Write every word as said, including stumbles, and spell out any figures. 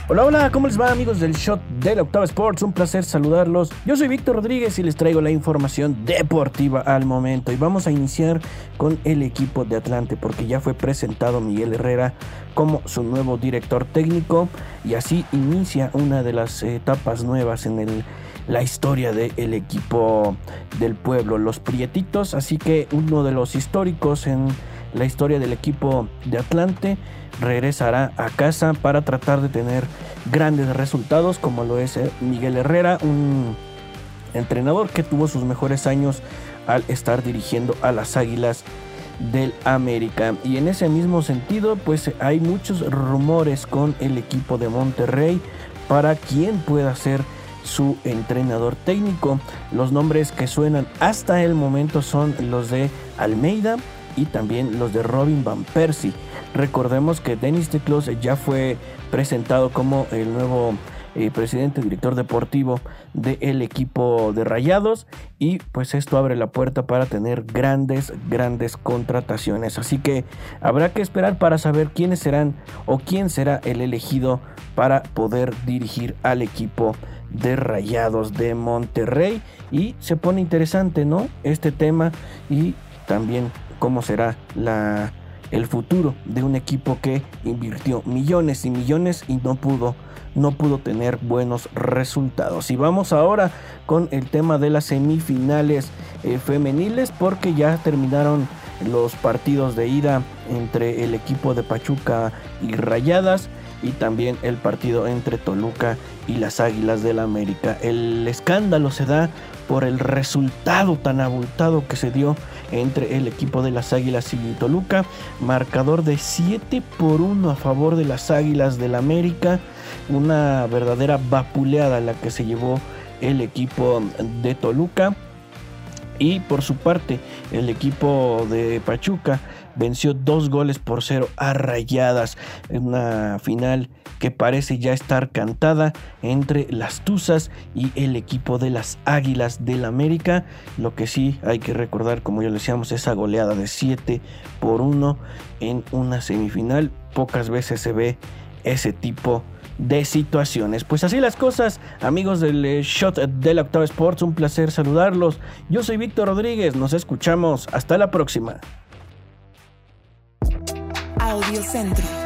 Hola, hola, ¿cómo les va, amigos del Shot de la Octava Sports? Un placer saludarlos. Yo soy Víctor Rodríguez y les traigo la información deportiva al momento. Y vamos a iniciar con el equipo de Atlante, porque ya fue presentado Miguel Herrera como su nuevo director técnico. Y así inicia una de las etapas nuevas en el, la historia del equipo del pueblo, los Prietitos. Así que uno de los históricos en la historia del equipo de Atlante regresará a casa para tratar de tener grandes resultados, como lo es Miguel Herrera, un entrenador que tuvo sus mejores años al estar dirigiendo a las Águilas del América. Y en ese mismo sentido, pues hay muchos rumores con el equipo de Monterrey para quién pueda ser su entrenador técnico. Los nombres que suenan hasta el momento son los de Almeida y también los de Robin Van Persie. Recordemos que Denis Teclos ya fue presentado como el nuevo eh, presidente director deportivo del equipo de Rayados, y pues esto abre la puerta para tener grandes, grandes contrataciones. Así que habrá que esperar para saber quiénes serán o quién será el elegido para poder dirigir al equipo de Rayados de Monterrey. Y se pone interesante, ¿no?, este tema, y también cómo será la... el futuro de un equipo que invirtió millones y millones y no pudo, no pudo tener buenos resultados. Y vamos ahora con el tema de las semifinales eh, femeniles, porque ya terminaron los partidos de ida entre el equipo de Pachuca y Rayadas, y también el partido entre Toluca y las Águilas del América. El escándalo se da por el resultado tan abultado que se dio entre el equipo de las Águilas y Toluca, marcador de siete por uno a favor de las Águilas del América, una verdadera vapuleada la que se llevó el equipo de Toluca. Y por su parte, el equipo de Pachuca venció dos goles por cero a Rayadas, en una final que parece ya estar cantada entre las Tuzas y el equipo de las Águilas del América. Lo que sí hay que recordar, como ya lo decíamos, esa goleada de siete por uno en una semifinal. Pocas veces se ve ese tipo de situaciones. Pues así las cosas, amigos del Shot de la Octava Sports, un placer saludarlos. Yo soy Víctor Rodríguez, nos escuchamos, hasta la próxima. Audio Centro.